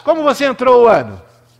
como você entrou o ano?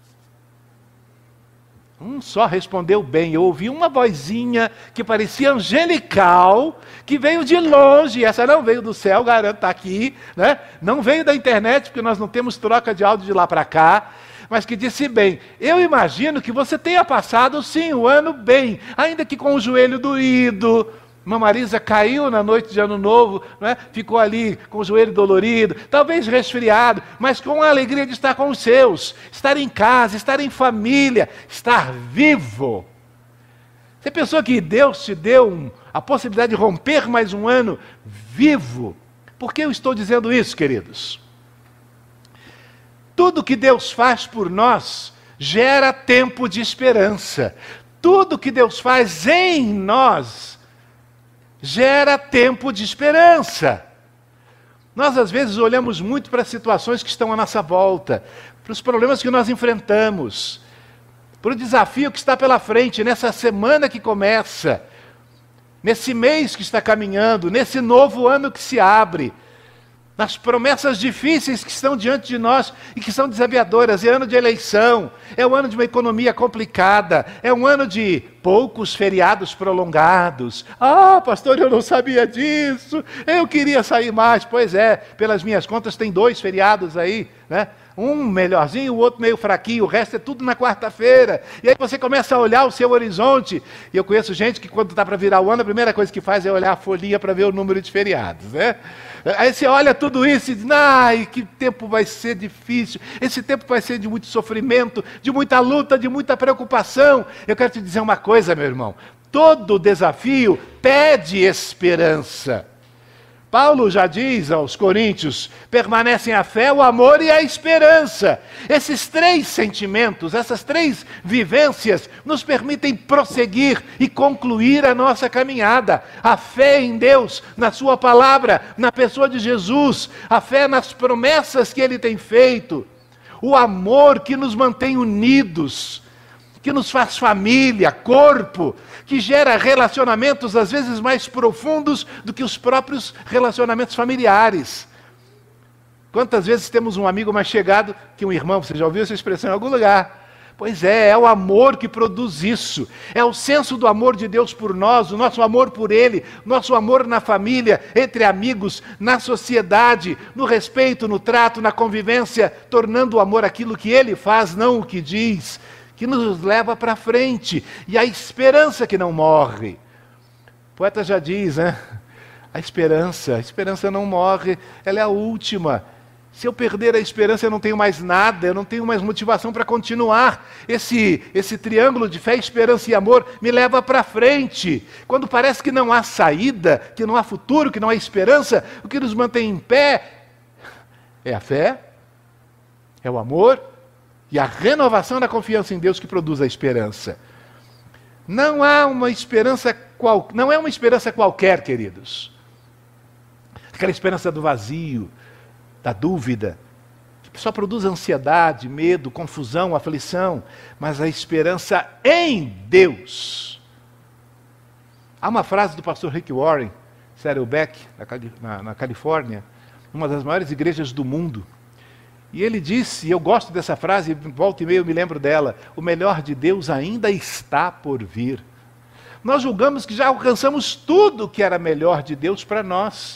Um só respondeu bem. Eu ouvi uma vozinha que parecia angelical, que veio de longe. Essa não veio do céu, garanto, está aqui, né? Não veio da internet, porque nós não temos troca de áudio de lá para cá. Mas que disse bem: eu imagino que você tenha passado, sim, o ano bem, ainda que com o joelho doído. Irmã Marisa caiu na noite de Ano Novo, não é? Ficou ali com o joelho dolorido, talvez resfriado, mas com a alegria de estar com os seus, estar em casa, estar em família, estar vivo. Você pensou que Deus te deu a possibilidade de romper mais um ano vivo? Por que eu estou dizendo isso, queridos? Tudo que Deus faz por nós gera tempo de esperança. Tudo que Deus faz em nós gera tempo de esperança. Nós às vezes olhamos muito para as situações que estão à nossa volta, para os problemas que nós enfrentamos, para o desafio que está pela frente, nessa semana que começa, nesse mês que está caminhando, nesse novo ano que se abre, nas promessas difíceis que estão diante de nós e que são desafiadoras. É ano de eleição, é um ano de uma economia complicada, é um ano de poucos feriados prolongados. Ah, pastor, eu não sabia disso, eu queria sair mais. Pois é, pelas minhas contas tem 2 feriados aí, né? Um melhorzinho, o outro meio fraquinho, o resto é tudo na quarta-feira. E aí você começa a olhar o seu horizonte. E eu conheço gente que quando está para virar o ano, a primeira coisa que faz é olhar a folhinha para ver o número de feriados, né? Aí você olha tudo isso e diz: ai, que tempo vai ser difícil. Esse tempo vai ser de muito sofrimento, de muita luta, de muita preocupação. Eu quero te dizer uma coisa, meu irmão. Todo desafio pede esperança. Paulo já diz aos Coríntios: permanecem a fé, o amor e a esperança. Esses 3 sentimentos, essas 3 vivências nos permitem prosseguir e concluir a nossa caminhada. A fé em Deus, na sua palavra, na pessoa de Jesus, a fé nas promessas que Ele tem feito, o amor que nos mantém unidos, que nos faz família, corpo, que gera relacionamentos às vezes mais profundos do que os próprios relacionamentos familiares. Quantas vezes temos um amigo mais chegado que um irmão? Você já ouviu essa expressão em algum lugar? Pois é o amor que produz isso. É o senso do amor de Deus por nós, o nosso amor por Ele, nosso amor na família, entre amigos, na sociedade, no respeito, no trato, na convivência, tornando o amor aquilo que Ele faz, não o que diz, que nos leva para frente, e a esperança que não morre. O poeta já diz, né? A esperança não morre, ela é a última. Se eu perder a esperança, eu não tenho mais nada, eu não tenho mais motivação para continuar. Esse triângulo de fé, esperança e amor me leva para frente. Quando parece que não há saída, que não há futuro, que não há esperança, o que nos mantém em pé é a fé, é o amor, e a renovação da confiança em Deus que produz a esperança. Não é uma esperança qualquer, queridos. Aquela esperança do vazio, da dúvida, que só produz ansiedade, medo, confusão, aflição, mas a esperança em Deus. Há uma frase do pastor Rick Warren, Saddleback, na Califórnia, uma das maiores igrejas do mundo. E ele disse, e eu gosto dessa frase, volta e meia eu me lembro dela: o melhor de Deus ainda está por vir. Nós julgamos que já alcançamos tudo que era melhor de Deus para nós.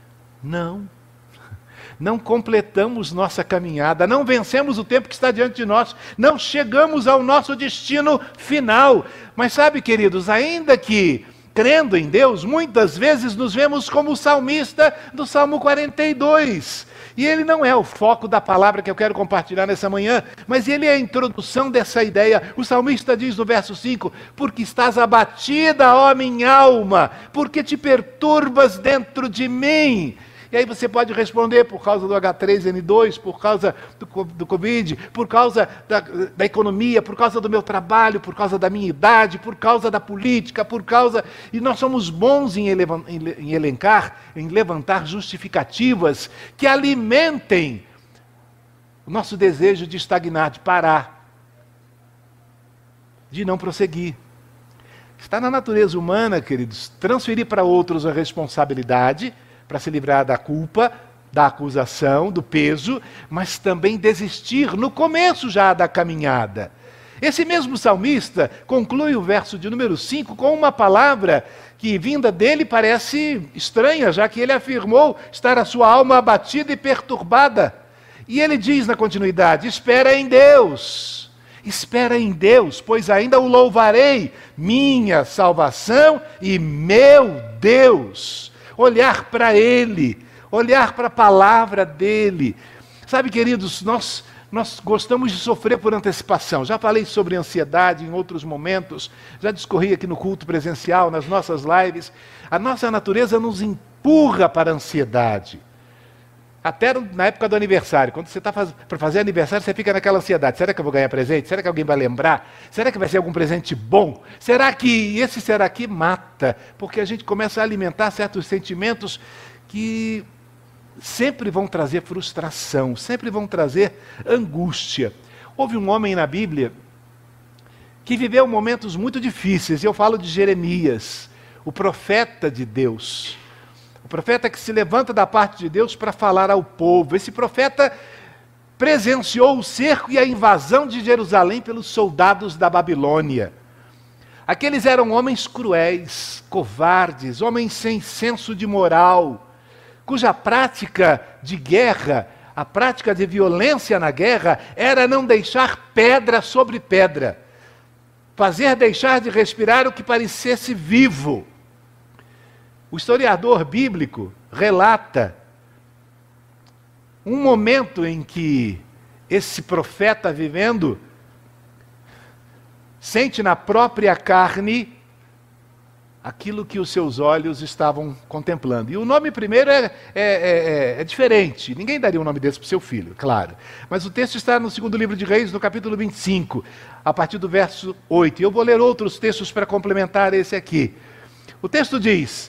Não completamos nossa caminhada, não vencemos o tempo que está diante de nós, não chegamos ao nosso destino final. Mas sabe, queridos, ainda que crendo em Deus, muitas vezes nos vemos como o salmista do Salmo 42. E ele não é o foco da palavra que eu quero compartilhar nessa manhã, mas ele é a introdução dessa ideia. O salmista diz no verso 5: porque estás abatida, ó minha alma, porque te perturbas dentro de mim. E aí você pode responder: por causa do H3N2, por causa do Covid, por causa da economia, por causa do meu trabalho, por causa da minha idade, por causa da política, por causa... E nós somos bons em levantar justificativas que alimentem o nosso desejo de estagnar, de parar, de não prosseguir. Está na natureza humana, queridos, transferir para outros a responsabilidade, para se livrar da culpa, da acusação, do peso, mas também desistir no começo já da caminhada. Esse mesmo salmista conclui o verso de número 5 com uma palavra que, vinda dele, parece estranha, já que ele afirmou estar a sua alma abatida e perturbada. E ele diz na continuidade: espera em Deus, pois ainda o louvarei, minha salvação e meu Deus. Olhar para Ele, olhar para a palavra dEle. Sabe, queridos, nós gostamos de sofrer por antecipação. Já falei sobre ansiedade em outros momentos, já discorri aqui no culto presencial, nas nossas lives. A nossa natureza nos empurra para a ansiedade. Até na época do aniversário, quando você está para fazer aniversário, você fica naquela ansiedade. Será que eu vou ganhar presente? Será que alguém vai lembrar? Será que vai ser algum presente bom? Será que mata? Porque a gente começa a alimentar certos sentimentos que sempre vão trazer frustração, sempre vão trazer angústia. Houve um homem na Bíblia que viveu momentos muito difíceis, e eu falo de Jeremias, o profeta de Deus. O profeta que se levanta da parte de Deus para falar ao povo. Esse profeta presenciou o cerco e a invasão de Jerusalém pelos soldados da Babilônia. Aqueles eram homens cruéis, covardes, homens sem senso de moral, cuja prática de guerra, a prática de violência na guerra, era não deixar pedra sobre pedra, fazer deixar de respirar o que parecesse vivo. O historiador bíblico relata um momento em que esse profeta vivendo sente na própria carne aquilo que os seus olhos estavam contemplando. E o nome primeiro é diferente. Ninguém daria um nome desse para o seu filho, claro. Mas o texto está no segundo livro de Reis, no capítulo 25, a partir do verso 8. E eu vou ler outros textos para complementar esse aqui. O texto diz: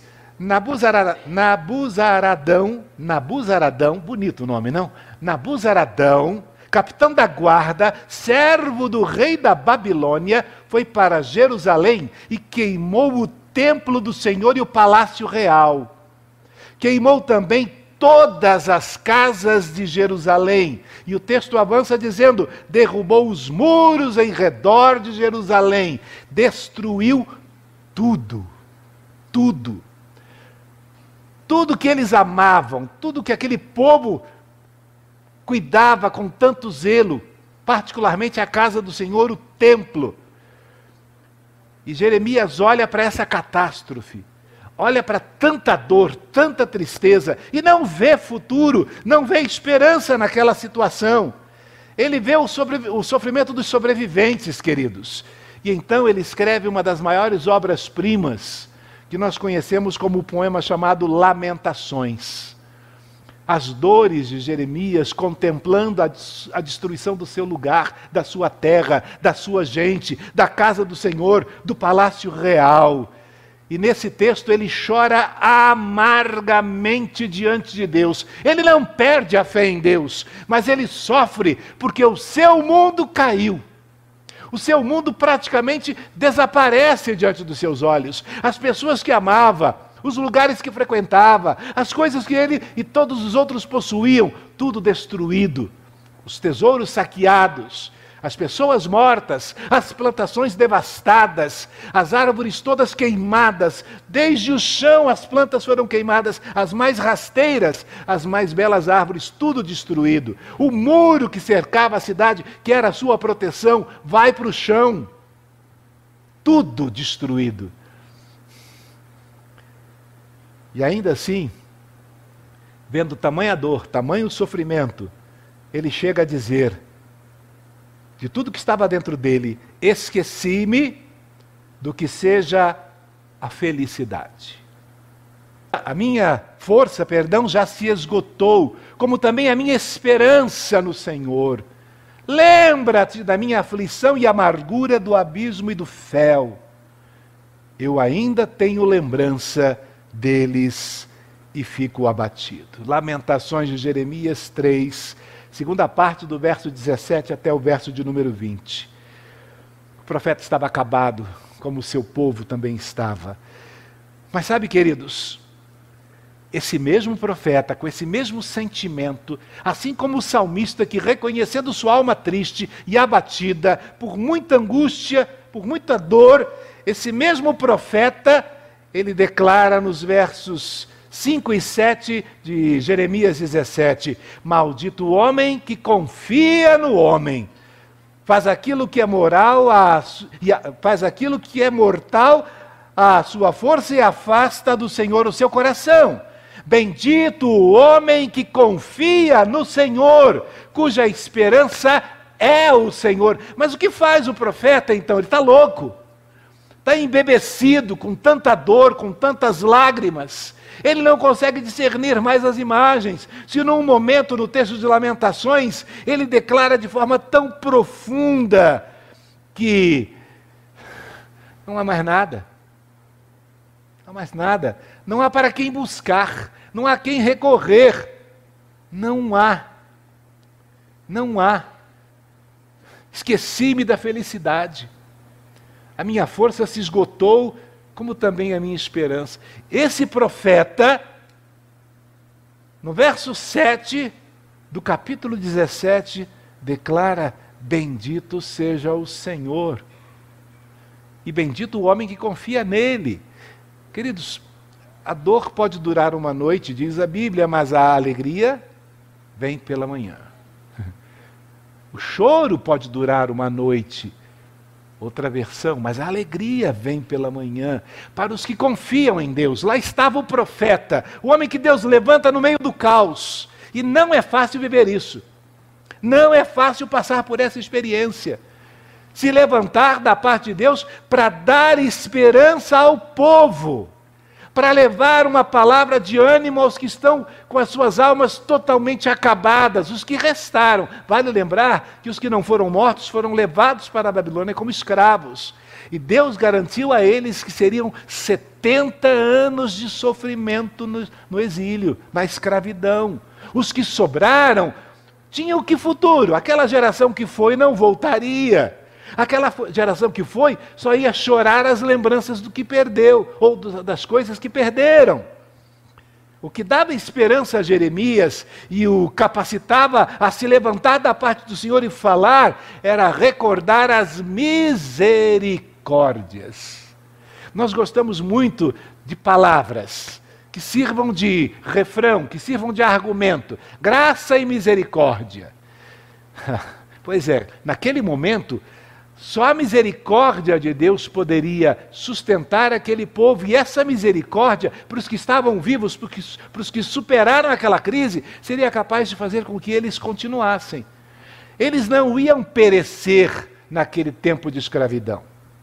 Nabuzaradão, bonito o nome, não? Nabuzaradão, capitão da guarda, servo do rei da Babilônia, foi para Jerusalém e queimou o templo do Senhor e o palácio real. Queimou também todas as casas de Jerusalém. E o texto avança dizendo: derrubou os muros em redor de Jerusalém, destruiu tudo, tudo. Tudo que eles amavam, tudo que aquele povo cuidava com tanto zelo, particularmente a casa do Senhor, o templo. E Jeremias olha para essa catástrofe, olha para tanta dor, tanta tristeza, e não vê futuro, não vê esperança naquela situação. Ele vê o sofrimento dos sobreviventes, queridos. E então ele escreve uma das maiores obras-primas que nós conhecemos como o poema chamado Lamentações. As dores de Jeremias contemplando a destruição do seu lugar, da sua terra, da sua gente, da casa do Senhor, do palácio real. E nesse texto ele chora amargamente diante de Deus. Ele não perde a fé em Deus, mas ele sofre porque o seu mundo caiu. O seu mundo praticamente desaparece diante dos seus olhos. As pessoas que amava, os lugares que frequentava, as coisas que ele e todos os outros possuíam, tudo destruído. Os tesouros saqueados, as pessoas mortas, as plantações devastadas, as árvores todas queimadas, desde o chão as plantas foram queimadas, as mais rasteiras, as mais belas árvores, tudo destruído. O muro que cercava a cidade, que era a sua proteção, vai para o chão. Tudo destruído. E ainda assim, vendo tamanha dor, tamanho sofrimento, ele chega a dizer: de tudo que estava dentro dele, esqueci-me do que seja a felicidade. A minha força, já se esgotou, como também a minha esperança no Senhor. Lembra-te da minha aflição e amargura do abismo e do fel. Eu ainda tenho lembrança deles e fico abatido. Lamentações de Jeremias 3, segunda parte do verso 17 até o verso de número 20. O profeta estava acabado, como o seu povo também estava. Mas sabe, queridos, esse mesmo profeta, com esse mesmo sentimento, assim como o salmista que, reconhecendo sua alma triste e abatida por muita angústia, por muita dor, esse mesmo profeta, ele declara nos versos 5 e 7 de Jeremias 17, maldito o homem que confia no homem, faz aquilo que é moral, faz aquilo que é mortal a sua força e afasta do Senhor o seu coração. Bendito o homem que confia no Senhor, cuja esperança é o Senhor. Mas o que faz o profeta então? Ele está louco, está embebecido com tanta dor, com tantas lágrimas. Ele não consegue discernir mais as imagens. Se num momento no texto de Lamentações, ele declara de forma tão profunda que não há mais nada. Não há mais nada. Não há para quem buscar. Não há quem recorrer. Não há. Não há. Esqueci-me da felicidade. A minha força se esgotou, como também a minha esperança. Esse profeta, no verso 7 do capítulo 17, declara: bendito seja o Senhor, e bendito o homem que confia nele. Queridos, a dor pode durar uma noite, diz a Bíblia, mas a alegria vem pela manhã. O choro pode durar uma noite, outra versão, mas a alegria vem pela manhã, para os que confiam em Deus. Lá estava o profeta, o homem que Deus levanta no meio do caos, e não é fácil viver isso, não é fácil passar por essa experiência, se levantar da parte de Deus para dar esperança ao povo, para levar uma palavra de ânimo aos que estão com as suas almas totalmente acabadas, os que restaram. Vale lembrar que os que não foram mortos foram levados para a Babilônia como escravos. E Deus garantiu a eles que seriam 70 anos de sofrimento no exílio, na escravidão. Os que sobraram tinham que futuro? Aquela geração que foi não voltaria. Aquela geração que foi só ia chorar as lembranças do que perdeu, ou das coisas que perderam. O que dava esperança a Jeremias e o capacitava a se levantar da parte do Senhor e falar, era recordar as misericórdias. Nós gostamos muito de palavras que sirvam de refrão, que sirvam de argumento. Graça e misericórdia. Pois é, naquele momento, só a misericórdia de Deus poderia sustentar aquele povo, e essa misericórdia, para os que estavam vivos, para os que superaram aquela crise, seria capaz de fazer com que eles continuassem. Eles não iam perecer naquele tempo de escravidão.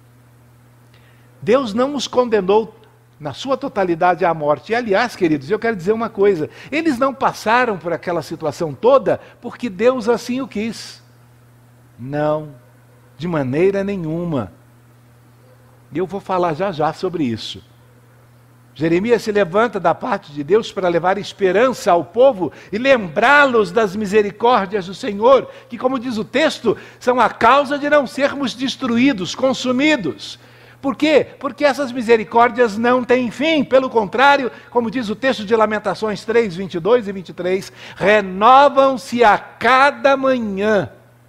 Deus não os condenou na sua totalidade à morte. E aliás, queridos, eu quero dizer uma coisa, eles não passaram por aquela situação toda porque Deus assim o quis. Não. De maneira nenhuma. E eu vou falar já já sobre isso. Jeremias se levanta da parte de Deus para levar esperança ao povo e lembrá-los das misericórdias do Senhor, que, como diz o texto, são a causa de não sermos destruídos, consumidos. Por quê? Porque essas misericórdias não têm fim. Pelo contrário, como diz o texto de Lamentações 3, 22 e 23, renovam-se a cada manhã.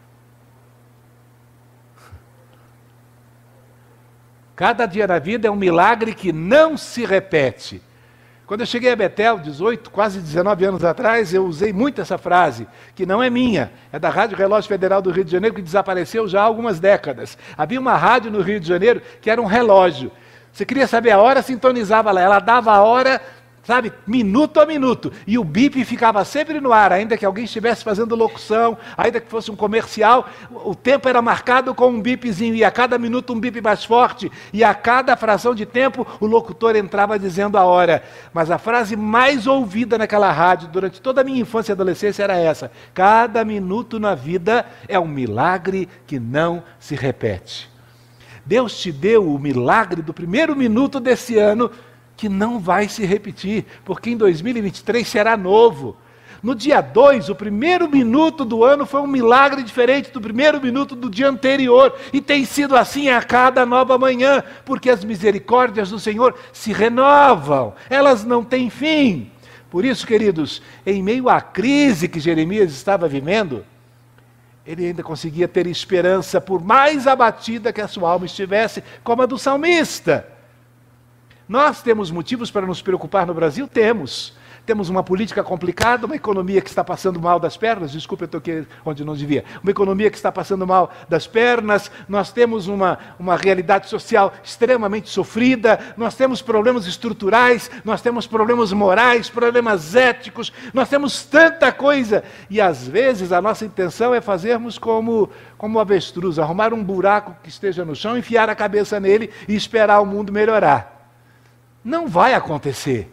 Cada dia na vida é um milagre que não se repete. Quando eu cheguei a Betel, 18, quase 19 anos atrás, eu usei muito essa frase, que não é minha, é da Rádio Relógio Federal do Rio de Janeiro, que desapareceu já há algumas décadas. Havia uma rádio no Rio de Janeiro que era um relógio. Você queria saber a hora, sintonizava lá, ela dava a hora, sabe, minuto a minuto, e o bip ficava sempre no ar, ainda que alguém estivesse fazendo locução, ainda que fosse um comercial, o tempo era marcado com um bipzinho, e a cada minuto um bip mais forte, e a cada fração de tempo o locutor entrava dizendo a hora. Mas a frase mais ouvida naquela rádio durante toda a minha infância e adolescência era essa: cada minuto na vida é um milagre que não se repete. Deus te deu o milagre do primeiro minuto desse ano, que não vai se repetir, porque em 2023 será novo. No dia 2, o primeiro minuto do ano foi um milagre diferente do primeiro minuto do dia anterior, e tem sido assim a cada nova manhã, porque as misericórdias do Senhor se renovam, elas não têm fim. Por isso, queridos, em meio à crise que Jeremias estava vivendo, ele ainda conseguia ter esperança, por mais abatida que a sua alma estivesse, como a do salmista. Nós temos motivos para nos preocupar no Brasil? Temos. Temos uma política complicada, uma economia que está passando mal das pernas, desculpa, eu toquei onde não devia, uma economia que está passando mal das pernas, nós temos uma realidade social extremamente sofrida, nós temos problemas estruturais, nós temos problemas morais, problemas éticos, nós temos tanta coisa, e às vezes a nossa intenção é fazermos como o avestruz, arrumar um buraco que esteja no chão, enfiar a cabeça nele e esperar o mundo melhorar. Não vai acontecer.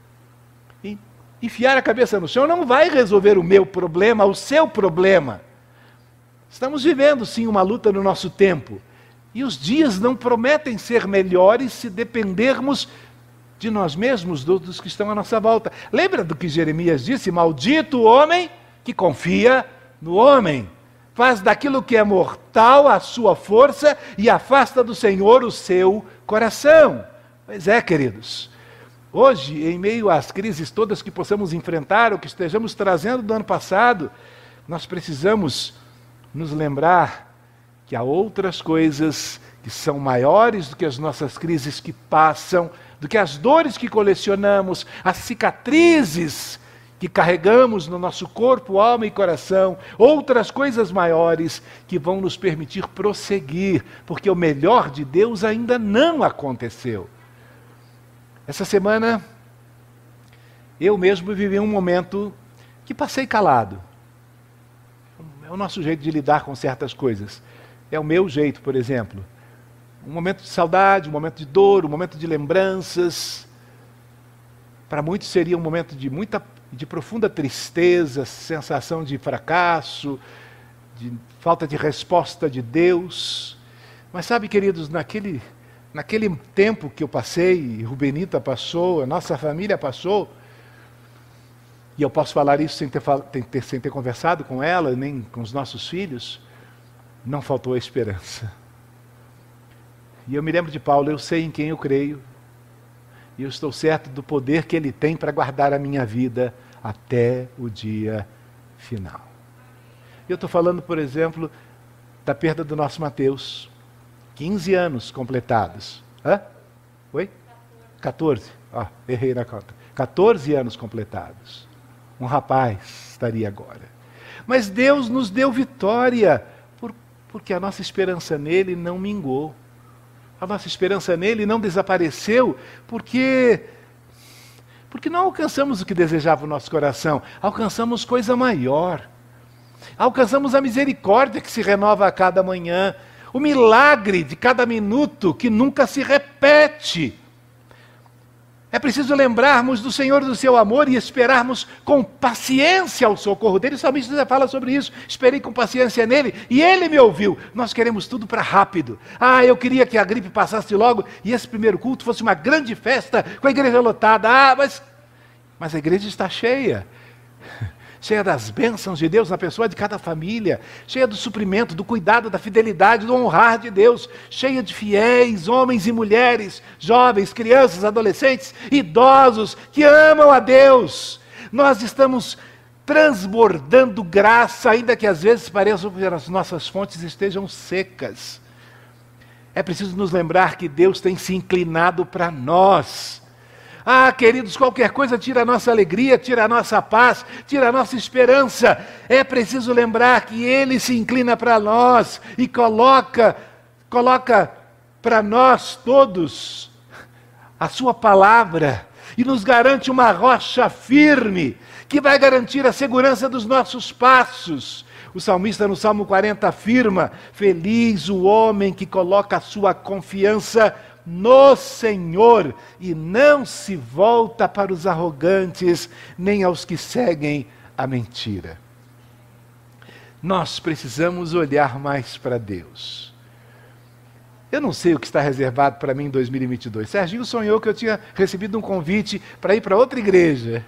Enfiar a cabeça no chão não vai resolver o meu problema, o seu problema. Estamos vivendo sim uma luta no nosso tempo. E os dias não prometem ser melhores se dependermos de nós mesmos, dos que estão à nossa volta. Lembra do que Jeremias disse? Maldito o homem que confia no homem. Faz daquilo que é mortal a sua força e afasta do Senhor o seu coração. Pois é, queridos. Hoje, em meio às crises todas que possamos enfrentar, ou que estejamos trazendo do ano passado, nós precisamos nos lembrar que há outras coisas que são maiores do que as nossas crises que passam, do que as dores que colecionamos, as cicatrizes que carregamos no nosso corpo, alma e coração, outras coisas maiores que vão nos permitir prosseguir, porque o melhor de Deus ainda não aconteceu. Essa semana, eu mesmo vivi um momento que passei calado. É o nosso jeito de lidar com certas coisas. É o meu jeito, por exemplo. Um momento de saudade, um momento de dor, um momento de lembranças. Para muitos seria um momento de profunda tristeza, sensação de fracasso, de falta de resposta de Deus. Mas sabe, queridos, naquele tempo que eu passei, Rubenita passou, a nossa família passou, e eu posso falar isso sem ter conversado com ela, nem com os nossos filhos, não faltou a esperança. E eu me lembro de Paulo, eu sei em quem eu creio, e eu estou certo do poder que ele tem para guardar a minha vida até o dia final. Eu estou falando, por exemplo, da perda do nosso Mateus. 15 anos completados. Hã? Oi? 14. Errei na conta. 14 anos completados. Um rapaz estaria agora. Mas Deus nos deu vitória, porque a nossa esperança nele não mingou. A nossa esperança nele não desapareceu, porque não alcançamos o que desejava o nosso coração. Alcançamos coisa maior. Alcançamos a misericórdia que se renova a cada manhã. O milagre de cada minuto que nunca se repete. É preciso lembrarmos do Senhor e do seu amor e esperarmos com paciência o socorro dele. O salmista já fala sobre isso. Esperei com paciência nele e ele me ouviu. Nós queremos tudo para rápido. Eu queria que a gripe passasse logo e esse primeiro culto fosse uma grande festa com a igreja lotada. Mas a igreja está cheia. Cheia das bênçãos de Deus na pessoa de cada família, cheia do suprimento, do cuidado, da fidelidade, do honrar de Deus, cheia de fiéis, homens e mulheres, jovens, crianças, adolescentes, idosos, que amam a Deus. Nós estamos transbordando graça, ainda que às vezes pareçam que as nossas fontes estejam secas. É preciso nos lembrar que Deus tem se inclinado para nós. Queridos, qualquer coisa tira a nossa alegria, tira a nossa paz, tira a nossa esperança. É preciso lembrar que Ele se inclina para nós e coloca para nós todos a sua palavra e nos garante uma rocha firme que vai garantir a segurança dos nossos passos. O salmista no Salmo 40 afirma: feliz o homem que coloca a sua confiança no Senhor e não se volta para os arrogantes, nem aos que seguem a mentira. Nós precisamos olhar mais para Deus. Eu não sei o que está reservado para mim em 2022. Serginho sonhou que eu tinha recebido um convite para ir para outra igreja.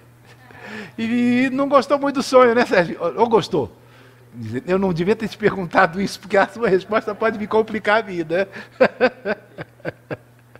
E não gostou muito do sonho, né, Serginho? Ou gostou? Eu não devia ter te perguntado isso, porque a sua resposta pode me complicar a vida.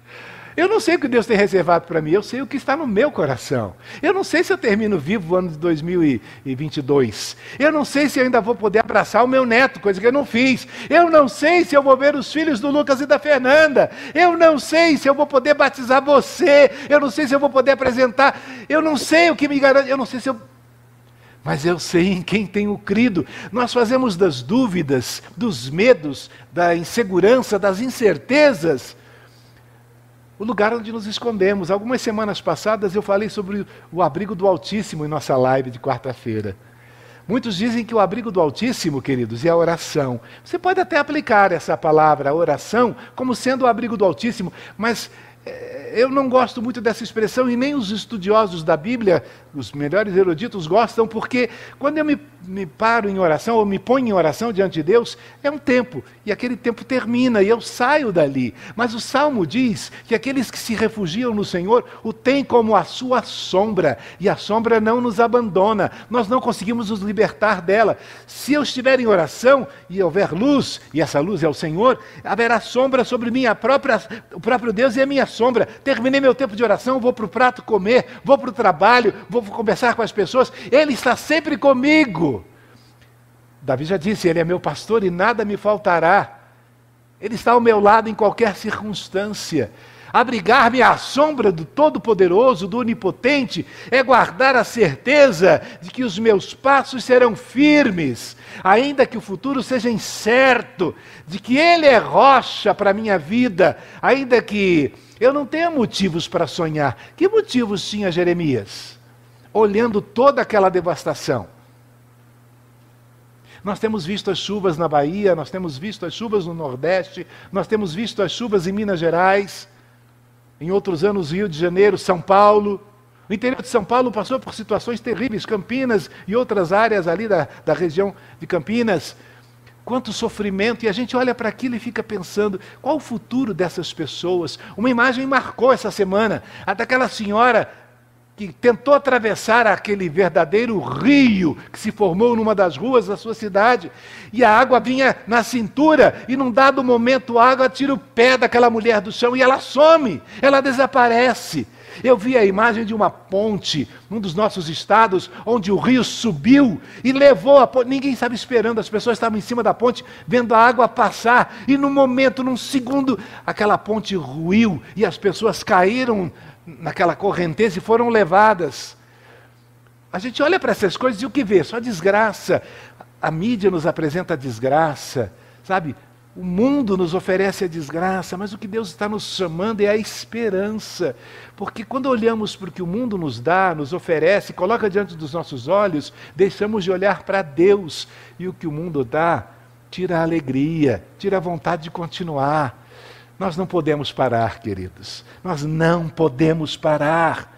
Eu não sei o que Deus tem reservado para mim, eu sei o que está no meu coração. Eu não sei se eu termino vivo o ano de 2022. Eu não sei se eu ainda vou poder abraçar o meu neto, coisa que eu não fiz. Eu não sei se eu vou ver os filhos do Lucas e da Fernanda. Eu não sei se eu vou poder batizar você. Eu não sei se eu vou poder apresentar. Eu não sei o que me garante. Eu não sei se eu... Mas eu sei em quem tenho crido. Nós fazemos das dúvidas, dos medos, da insegurança, das incertezas, o lugar onde nos escondemos. Algumas semanas passadas eu falei sobre o abrigo do Altíssimo em nossa live de quarta-feira. Muitos dizem que o abrigo do Altíssimo, queridos, é a oração. Você pode até aplicar essa palavra, a oração, como sendo o abrigo do Altíssimo, mas eu não gosto muito dessa expressão e nem os estudiosos da Bíblia, os melhores eruditos, gostam, porque quando eu me paro em oração, ou me ponho em oração diante de Deus, é um tempo, e aquele tempo termina, e eu saio dali. Mas o Salmo diz que aqueles que se refugiam no Senhor o têm como a sua sombra, e a sombra não nos abandona, nós não conseguimos nos libertar dela. Se eu estiver em oração, e houver luz, e essa luz é o Senhor, haverá sombra sobre mim, o próprio Deus é a minha sombra. Terminei meu tempo de oração, vou para o prato comer, vou para o trabalho, vou conversar com as pessoas, Ele está sempre comigo. Davi já disse, Ele é meu pastor e nada me faltará. Ele está ao meu lado em qualquer circunstância. Abrigar-me à sombra do Todo-Poderoso, do Onipotente, é guardar a certeza de que os meus passos serão firmes, ainda que o futuro seja incerto, de que Ele é rocha para a minha vida, ainda que eu não tenha motivos para sonhar. Que motivos tinha Jeremias? Olhando toda aquela devastação. Nós temos visto as chuvas na Bahia, nós temos visto as chuvas no Nordeste, nós temos visto as chuvas em Minas Gerais, em outros anos Rio de Janeiro, São Paulo. O interior de São Paulo passou por situações terríveis, Campinas e outras áreas ali da região de Campinas. Quanto sofrimento, e a gente olha para aquilo e fica pensando, qual o futuro dessas pessoas? Uma imagem marcou essa semana, a daquela senhora que tentou atravessar aquele verdadeiro rio que se formou numa das ruas da sua cidade, e a água vinha na cintura, e num dado momento a água tira o pé daquela mulher do chão, e ela some, ela desaparece. Eu vi a imagem de uma ponte, num dos nossos estados, onde o rio subiu e levou a ponte. Ninguém estava esperando, as pessoas estavam em cima da ponte, vendo a água passar, e num momento, num segundo, aquela ponte ruiu, e as pessoas caíram naquela correnteza e foram levadas. A gente olha para essas coisas e o que vê? Só desgraça. A mídia nos apresenta a desgraça, sabe? O mundo nos oferece a desgraça, mas o que Deus está nos chamando é a esperança. Porque quando olhamos para o que o mundo nos dá, nos oferece, coloca diante dos nossos olhos, deixamos de olhar para Deus. E o que o mundo dá, tira a alegria, tira a vontade de continuar. Nós não podemos parar, queridos. Nós não podemos parar.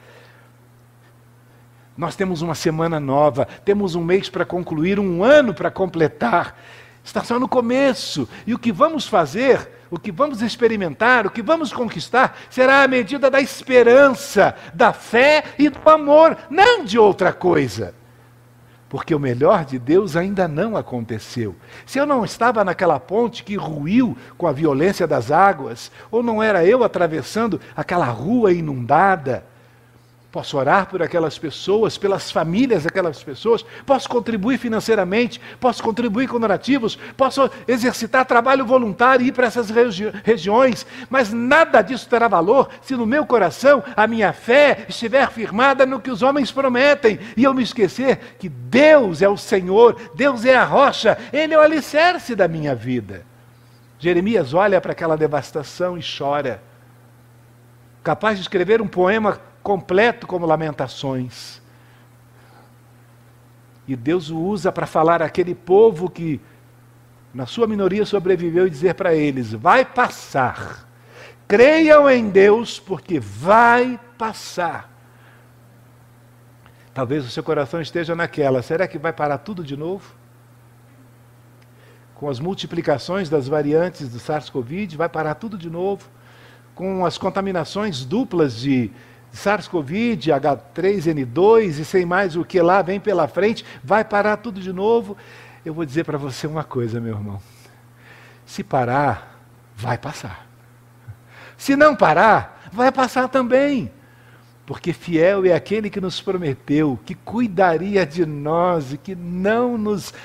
Nós temos uma semana nova, temos um mês para concluir, um ano para completar. Está só no começo. E o que vamos fazer, o que vamos experimentar, o que vamos conquistar, será a medida da esperança, da fé e do amor, não de outra coisa. Porque o melhor de Deus ainda não aconteceu. Se eu não estava naquela ponte que ruiu com a violência das águas, ou não era eu atravessando aquela rua inundada, posso orar por aquelas pessoas, pelas famílias daquelas pessoas, posso contribuir financeiramente, posso contribuir com donativos, posso exercitar trabalho voluntário e ir para essas regiões, mas nada disso terá valor se no meu coração a minha fé estiver firmada no que os homens prometem, e eu me esquecer que Deus é o Senhor, Deus é a rocha, Ele é o alicerce da minha vida. Jeremias olha para aquela devastação e chora, capaz de escrever um poema completo como Lamentações. E Deus o usa para falar àquele povo que, na sua minoria, sobreviveu, e dizer para eles: vai passar. Creiam em Deus, porque vai passar. Talvez o seu coração esteja naquela: será que vai parar tudo de novo? Com as multiplicações das variantes do SARS-CoV, vai parar tudo de novo? Com as contaminações duplas de SARS-CoV, H3N2 e sei mais o que lá vem pela frente, vai parar tudo de novo? Eu vou dizer para você uma coisa, meu irmão. Se parar, vai passar. Se não parar, vai passar também. Porque fiel é aquele que nos prometeu, que cuidaria de nós e que não nos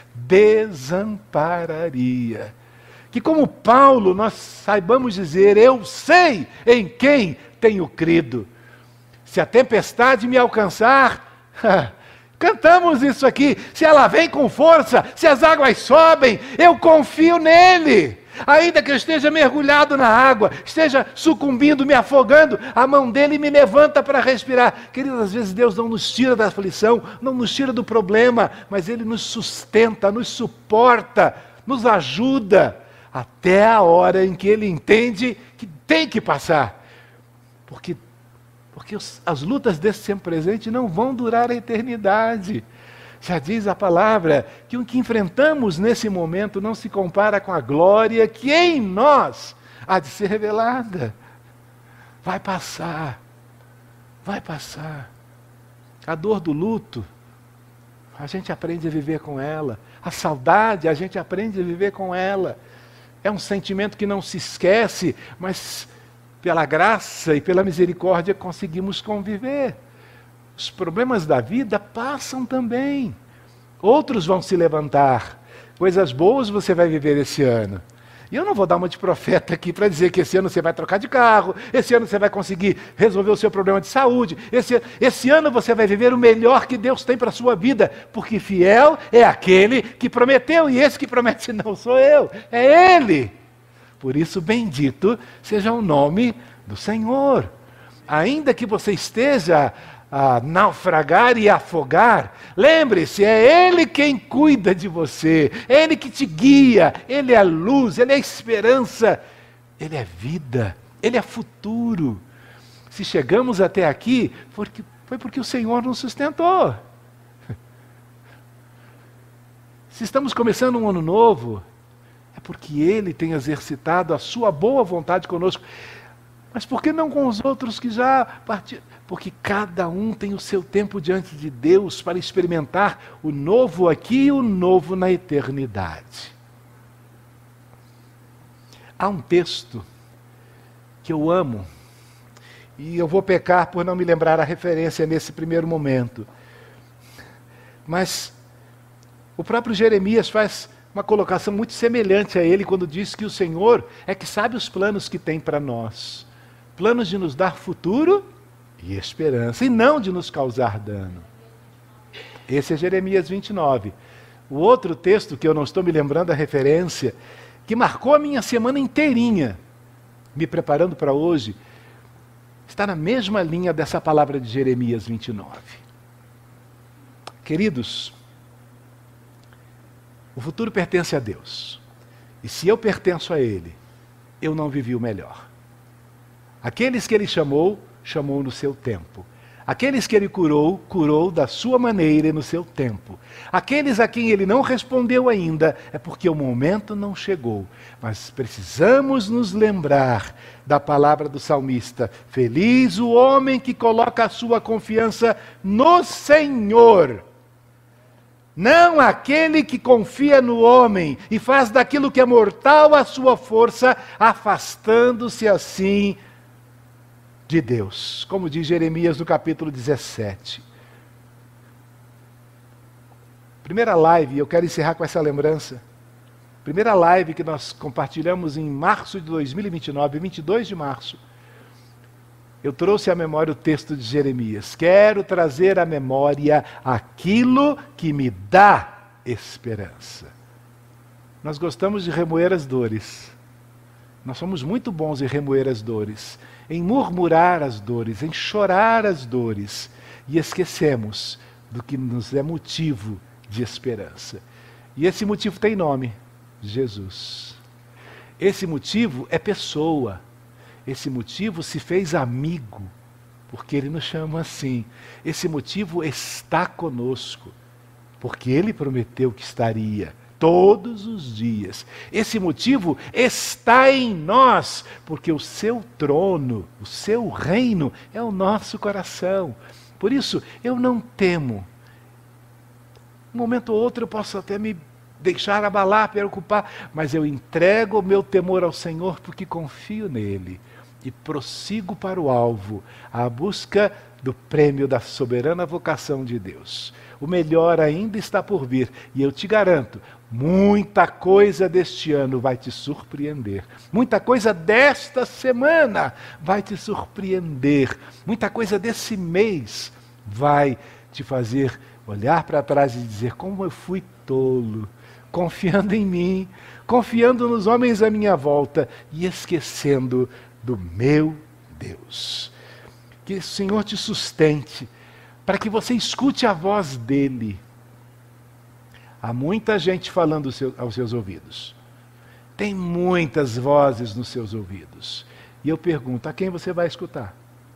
desampararia. Que como Paulo nós saibamos dizer, eu sei em quem tenho crido. Se a tempestade me alcançar, cantamos isso aqui, se ela vem com força, se as águas sobem, eu confio nele. Ainda que eu esteja mergulhado na água, esteja sucumbindo, me afogando, a mão dele me levanta para respirar. Queridos, às vezes Deus não nos tira da aflição, não nos tira do problema, mas Ele nos sustenta, nos suporta, nos ajuda, até a hora em que Ele entende que tem que passar. Porque as lutas desse tempo presente não vão durar a eternidade. Já diz a palavra que o que enfrentamos nesse momento não se compara com a glória que em nós há de ser revelada. Vai passar, vai passar. A dor do luto, a gente aprende a viver com ela. A saudade, a gente aprende a viver com ela. É um sentimento que não se esquece, mas pela graça e pela misericórdia conseguimos conviver. Os problemas da vida passam também. Outros vão se levantar. Coisas boas você vai viver esse ano. E eu não vou dar uma de profeta aqui para dizer que esse ano você vai trocar de carro, esse ano você vai conseguir resolver o seu problema de saúde, esse ano você vai viver o melhor que Deus tem para a sua vida, porque fiel é aquele que prometeu, e esse que promete não sou eu, é Ele. Por isso, bendito seja o nome do Senhor. Ainda que você esteja a naufragar e afogar, lembre-se, é Ele quem cuida de você, é Ele que te guia, Ele é a luz, Ele é a esperança, Ele é vida, Ele é futuro. Se chegamos até aqui, foi porque o Senhor nos sustentou. Se estamos começando um ano novo, é porque Ele tem exercitado a sua boa vontade conosco. Mas por que não com os outros que já partiram? Porque cada um tem o seu tempo diante de Deus para experimentar o novo aqui e o novo na eternidade. Há um texto que eu amo, e eu vou pecar por não me lembrar a referência nesse primeiro momento. Mas o próprio Jeremias faz uma colocação muito semelhante a ele quando diz que o Senhor é que sabe os planos que tem para nós. Planos de nos dar futuro e esperança, e não de nos causar dano. Esse é Jeremias 29. O outro texto, que eu não estou me lembrando a referência, que marcou a minha semana inteirinha, me preparando para hoje, está na mesma linha dessa palavra de Jeremias 29. Queridos, o futuro pertence a Deus. E se eu pertenço a Ele, eu não vivi o melhor. Aqueles que Ele chamou, chamou no seu tempo. Aqueles que Ele curou, curou da sua maneira e no seu tempo. Aqueles a quem Ele não respondeu ainda, é porque o momento não chegou. Mas precisamos nos lembrar da palavra do salmista: feliz o homem que coloca a sua confiança no Senhor. Não aquele que confia no homem e faz daquilo que é mortal a sua força, afastando-se assim de Deus, como diz Jeremias no capítulo 17. Primeira live, eu quero encerrar com essa lembrança. Primeira live que nós compartilhamos em março de 2029, 22 de março. Eu trouxe à memória o texto de Jeremias. Quero trazer à memória aquilo que me dá esperança. Nós gostamos de remoer as dores. Nós somos muito bons em remoer as dores, em murmurar as dores, em chorar as dores, e esquecemos do que nos é motivo de esperança. E esse motivo tem nome: Jesus. Esse motivo é pessoa. Esse motivo se fez amigo, porque Ele nos chama assim. Esse motivo está conosco, porque Ele prometeu que estaria todos os dias. Esse motivo está em nós, porque o seu trono, o seu reino é o nosso coração. Por isso, eu não temo. Um momento ou outro eu posso até me deixar abalar, preocupar, mas eu entrego o meu temor ao Senhor porque confio nele. e prossigo para o alvo, à busca do prêmio da soberana vocação de Deus. O melhor ainda está por vir, e eu te garanto, muita coisa deste ano vai te surpreender. Muita coisa desta semana vai te surpreender. Muita coisa desse mês vai te fazer olhar para trás e dizer: como eu fui tolo, confiando em mim, confiando nos homens à minha volta e esquecendo do meu Deus. Que o Senhor te sustente, para que você escute a voz dEle. Há muita gente falando aos seus ouvidos. Tem muitas vozes nos seus ouvidos. E eu pergunto, a quem você vai escutar?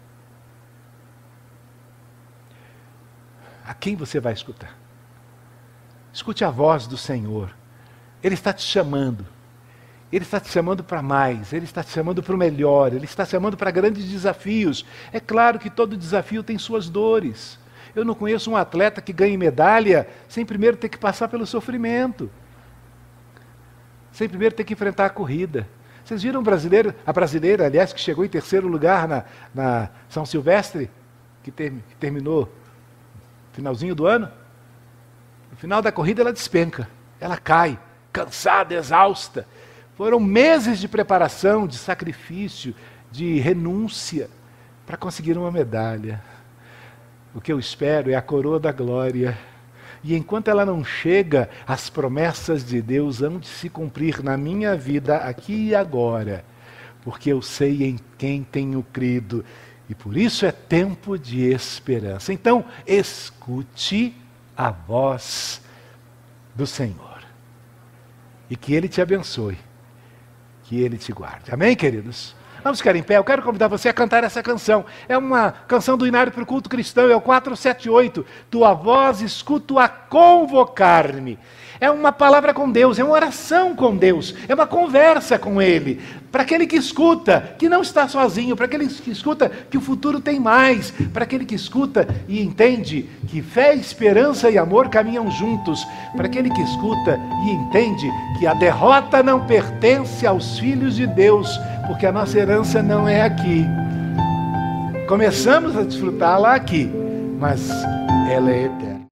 A quem você vai escutar? Escute a voz do Senhor. Ele está te chamando. Ele está te chamando para mais. Ele está te chamando para o melhor. Ele está te chamando para grandes desafios. É claro que todo desafio tem suas dores. Eu não conheço um atleta que ganhe medalha sem primeiro ter que passar pelo sofrimento. Sem primeiro ter que enfrentar a corrida. Vocês viram a brasileira, aliás, que chegou em terceiro lugar na São Silvestre, que terminou no finalzinho do ano? No final da corrida ela despenca, ela cai, cansada, exausta. Foram meses de preparação, de sacrifício, de renúncia, para conseguir uma medalha. O que eu espero é a coroa da glória. E enquanto ela não chega, as promessas de Deus hão de se cumprir na minha vida aqui e agora. Porque eu sei em quem tenho crido. E por isso é tempo de esperança. Então, escute a voz do Senhor. E que Ele te abençoe. Que Ele te guarde. Amém, queridos? Vamos ficar em pé. Eu quero convidar você a cantar essa canção. É uma canção do Inário para o Culto Cristão. É o 478. Tua voz escuto a convocar-me. É uma palavra com Deus, é uma oração com Deus, é uma conversa com Ele. Para aquele que escuta, que não está sozinho, para aquele que escuta que o futuro tem mais, para aquele que escuta e entende que fé, esperança e amor caminham juntos, para aquele que escuta e entende que a derrota não pertence aos filhos de Deus, porque a nossa herança não é aqui. Começamos a desfrutá-la aqui, mas ela é eterna.